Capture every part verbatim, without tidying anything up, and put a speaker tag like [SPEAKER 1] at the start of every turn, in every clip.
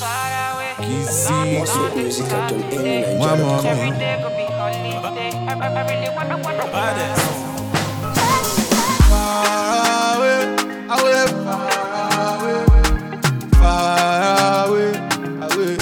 [SPEAKER 1] Kizzy,
[SPEAKER 2] More sweet music at John Amy
[SPEAKER 1] One
[SPEAKER 2] Nigeria.
[SPEAKER 1] more,
[SPEAKER 3] Every
[SPEAKER 1] man.
[SPEAKER 3] day could be holiday. I, I, I really wanna wanna
[SPEAKER 1] Far away, away, far away, far away, away.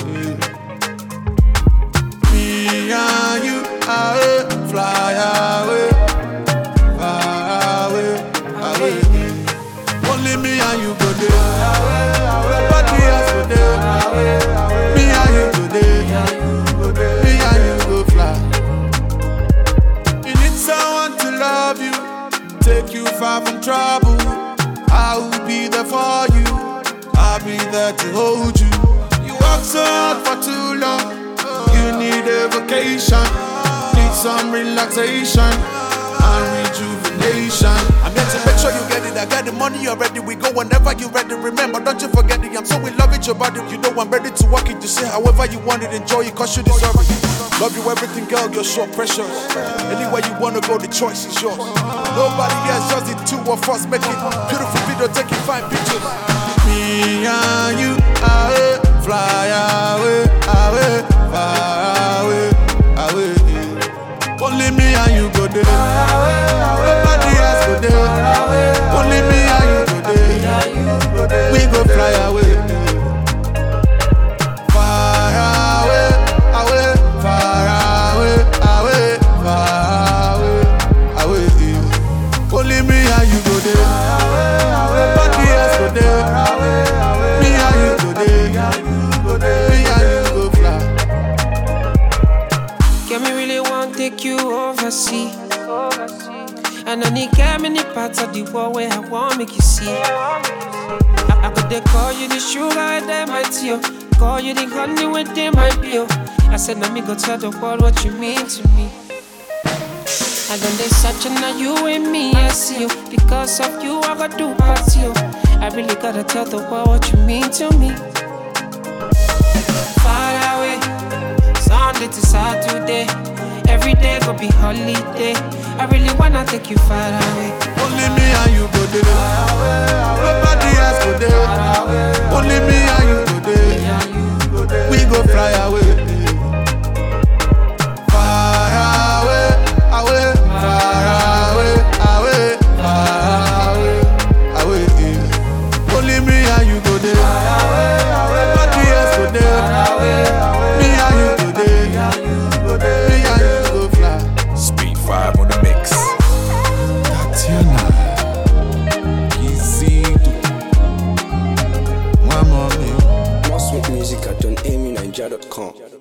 [SPEAKER 1] Me and you, away, fly away, far away, away. Only me and you go there. Nobody else go there. Me and you go there. Me and you go fly. You need someone to love you, take you far from trouble. I will be there for you. I'll be there to hold you. You work so hard for too long. You need a vacation, need some relaxation and rejuvenation.
[SPEAKER 4] I'm here to make sure you get it. I got the money already. We go whenever you ready. Remember, don't you forget it. I'm so in love with your body. You know I'm ready to walk it. You say however you want it. Enjoy it, cause you deserve it. Love you everything, girl. You're so precious. Anywhere you wanna go, the choice is yours. Nobody else, just the two of us. Make it beautiful video, taking fine pictures.
[SPEAKER 1] Me and you, away, fly away, away, far away, away. Only me and you go there. Nobody else go there. Only me and you go there. We go fly away. Far away, away, far away, away, far away, away. Only me and you go there. Nobody else go there. Me and you go there. Me and you go fly.
[SPEAKER 5] Can me really want to take you overseas? And I need get many parts of the world where I want make you see. I, I could they call you the sugar and then my tea. Call you the honey with them my bill. I said let me go tell the world what you mean to me. And then they searching now you and me, I see you. Because of you I gotta do past you. I really gotta tell the world what you mean to me. Far away, Sunday to Saturday. Every day go be holiday. I really wanna take you far away.
[SPEAKER 1] Only me and you go there. Nobody else go there. Only me and you go there. We go fly away. Far away, away, far away, away, far away, away. Only me and you go there. Nobody else go there. Me and you go there. Me and you go fly.
[SPEAKER 4] Speed five on the mix.
[SPEAKER 1] Tatiana, Kizzy, one more, man.
[SPEAKER 2] More sweet music at John Amy Nigeria dot com.